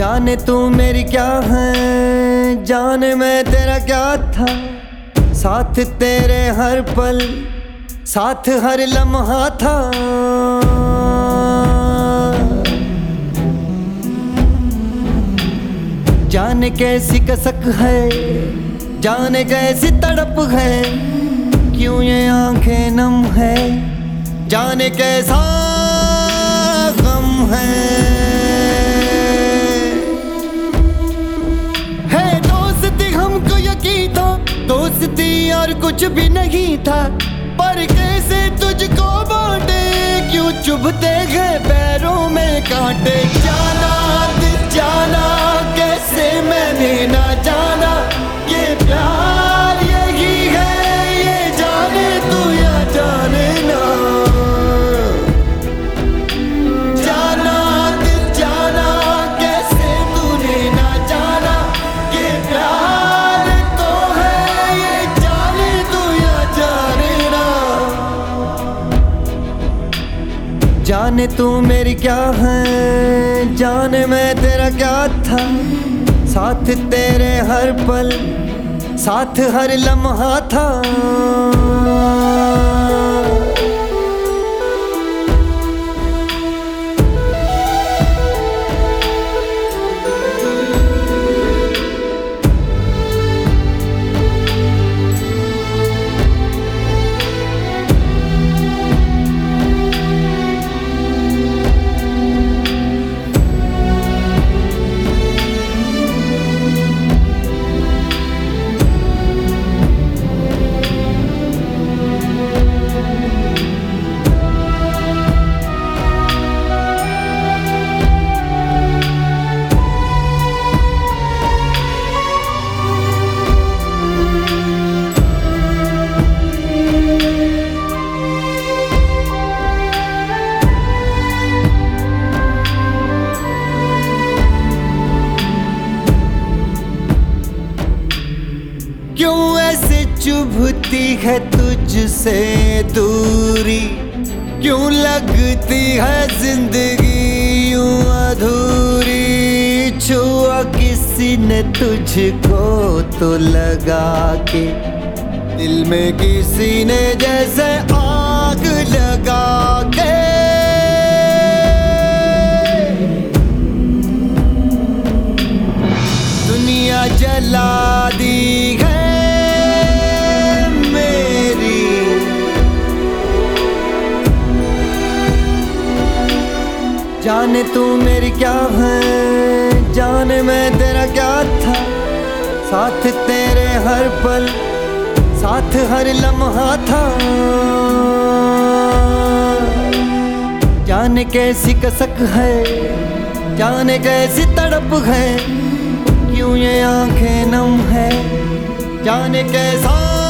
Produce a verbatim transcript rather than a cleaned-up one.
जाने तू मेरी क्या है, जाने मैं तेरा क्या था। साथ तेरे हर पल, साथ हर लम्हा था। जाने कैसी कसक है, जाने कैसी तड़प है, क्यों ये आंखें नम है, जाने कैसा गम है। है दोस्ती हमको यकीन था, दोस्ती और कुछ भी नहीं था, पर कैसे तुझको बांटे, क्यों चुभते गए पैरों में कांटे। जाना जाना कैसे मैंने ना जाना, ये प्यार यही है, ये जाने तू या जाने ना। जाना जाना कैसे तूने ना जाना, ये प्यार तो है, ये जाने तू या जाने ना। जाने तू मेरी क्या है, जाने मैं तेरा क्या था। साथ तेरे हर पल, साथ हर लम्हा था। क्यों ऐसे चुभती है तुझसे दूरी, क्यों लगती है जिंदगी यूं अधूरी। छुआ किसी ने तुझको तो लगा के, दिल में किसी ने जैसे आग लगा के। दुनिया जला दी है जाने तू मेरी क्या है, जाने मैं तेरा क्या था। साथ तेरे हर पल, साथ हर लम्हा था। जाने कैसी कसक है, जाने कैसी तड़प है, क्यों ये आंखें नम है, जाने कैसा